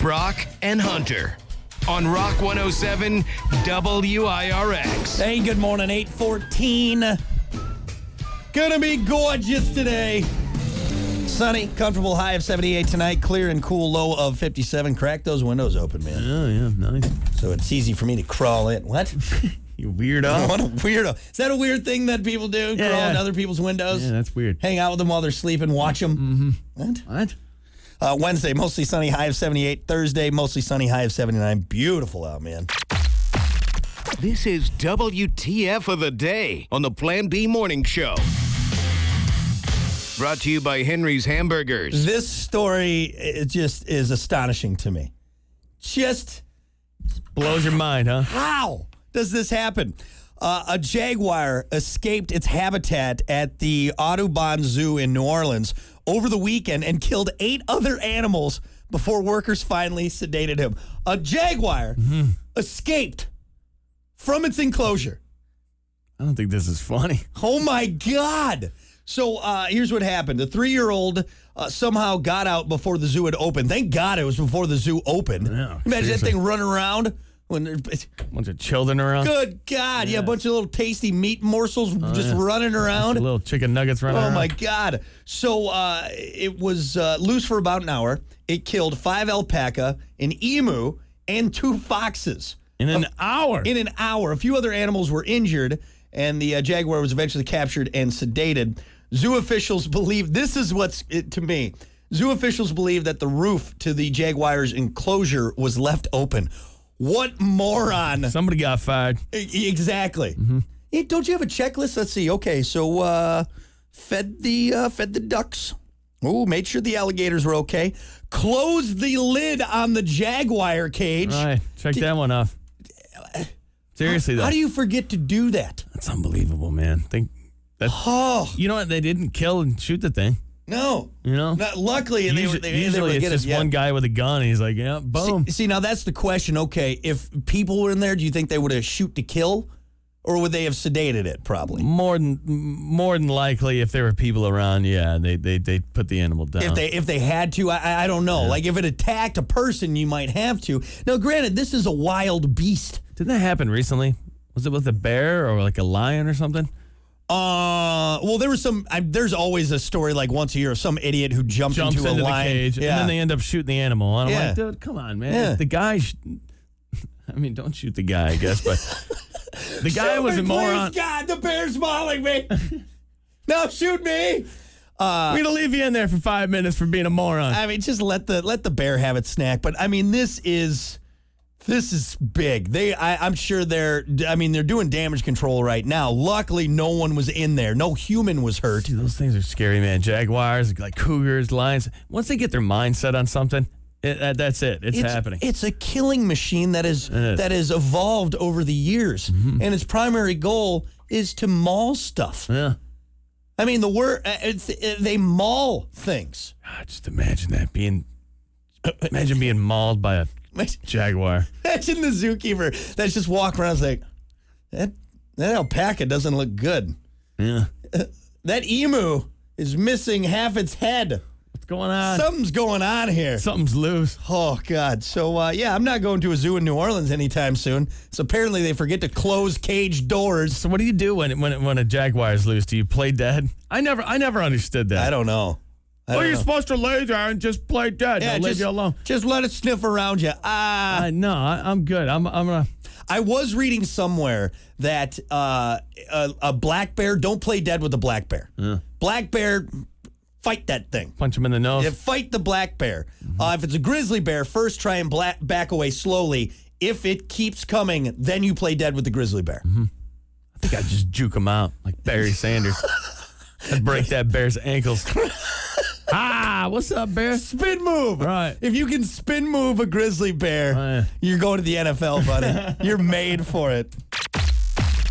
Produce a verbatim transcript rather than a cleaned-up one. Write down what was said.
Brock, and Hunter on Rock one oh seven W I R X. Hey, good morning, eight fourteen. Gonna be gorgeous today. Sunny, comfortable high of seventy-eight tonight. Clear and cool low of fifty-seven. Crack those windows open, man. Oh, yeah, nice. So it's easy for me to crawl in. What? You weirdo. What a weirdo. Is that a weird thing that people do? Yeah, crawl yeah. into other people's windows? Yeah, that's weird. Hang out with them while they're sleeping, watch them? Mm-hmm. What? What? Uh, Wednesday, mostly sunny, high of seventy-eight. Thursday, mostly sunny, high of seventy-nine. Beautiful out, man. This is W T F of the Day on the Plan B Morning Show. Brought to you by Henry's Hamburgers. This story, it just is astonishing to me. Just Blows your mind, huh? how does this happen? Uh, a jaguar escaped its habitat at the Audubon Zoo in New Orleans over the weekend and killed eight other animals before workers finally sedated him. A jaguar mm-hmm. escaped from its enclosure. I don't think this is funny. Oh, my God. So uh, here's what happened. The three-year-old uh, somehow got out before the zoo had opened. Thank God it was before the zoo opened. Yeah, Imagine seriously. that thing running around. When there- Bunch of children around. Good God. Yeah, Yes. a bunch of little tasty meat morsels just yeah. running around. Little chicken nuggets running Oh, around. my God. So uh, it was uh, loose for about an hour. It killed five alpaca, an emu, and two foxes. In an hour. In an hour. A few other animals were injured, and the uh, jaguar was eventually captured and sedated. Zoo officials believe, this is what's, it, to me, zoo officials believe that the roof to the jaguar's enclosure was left open. What moron. Somebody got fired. E- Exactly. Mm-hmm. Hey, don't you have a checklist? Let's see. Okay, so uh, fed the uh, fed the ducks. Oh, made sure the alligators were okay. Closed the lid on the jaguar cage. All right, check Did- that one off. Seriously, though. How do you forget to do that? That's unbelievable, man. Think that's, Oh, you know what? They didn't kill and shoot the thing. no. You know? Not, luckily, they, usually were, they, they usually were it's get just it, yeah. one guy with a gun, and he's like, yeah, boom. See, see, now that's the question. Okay, if people were in there, do you think they would have shoot to kill, or would they have sedated it? Probably. More than more than likely, if there were people around, yeah, they they they put the animal down. If they if they had to, I I don't know. Yeah. Like if it attacked a person, you might have to. Now, granted, this is a wild beast. Didn't that happen recently? Was it with a bear or like a lion or something? Uh, well, there was some. I, there's always a story like once a year of some idiot who jumped Jumps into a into the lion. cage, Yeah. and then they end up shooting the animal. And I'm Yeah. like, dude, come on, man. Yeah. The guy, sh- I mean, don't shoot the guy, I guess, but the guy Shoot was me, a moron. please, God, the bear's mauling me. No, shoot me. We're gonna leave you in there for five minutes for being a moron. I mean, just let the let the bear have its snack. But I mean, this is this is big. They, I, I'm sure they're. I mean, they're doing damage control right now. Luckily, no one was in there. No human was hurt. Dude, those things are scary, man. Jaguars, like cougars, lions. Once they get their mind set on something, it, uh, that's it. It's, happening. It's a killing machine that is It is. that has evolved over the years, Mm-hmm. and its primary goal is to maul stuff. yeah. I mean, the word uh, it's, uh, they maul things. God, just imagine that being. Imagine being mauled by a jaguar. Imagine the zookeeper that's just walking around and like, that that alpaca doesn't look good. Yeah. That emu is missing half its head. What's going on? Something's going on here. Something's loose. Oh, God. So, uh, yeah, I'm not going to a zoo in New Orleans anytime soon. So apparently they forget to close cage doors. So what do you do when when when a jaguar is loose? Do you play dead? I never I never understood that. I don't know. I Well, don't you're know. supposed to lay there and just play dead. Yeah, I'll leave just, you alone. just let it sniff around you. Ah. Uh, no, I, I'm good. I'm I'm gonna. I was reading somewhere that uh, a, a black bear, don't play dead with a black bear. Black bear, fight that thing. Punch him in the nose. Yeah, fight the black bear. Uh, if it's a grizzly bear, first try and black, back away slowly. If it keeps coming, then you play dead with the grizzly bear. I think I'd just juke him out like Barry Sanders. I'd break that bear's ankles. Ah, what's up, bear? Spin move. Right. If you can spin move a grizzly bear, Oh, yeah. you're going to the N F L, buddy. You're made for it.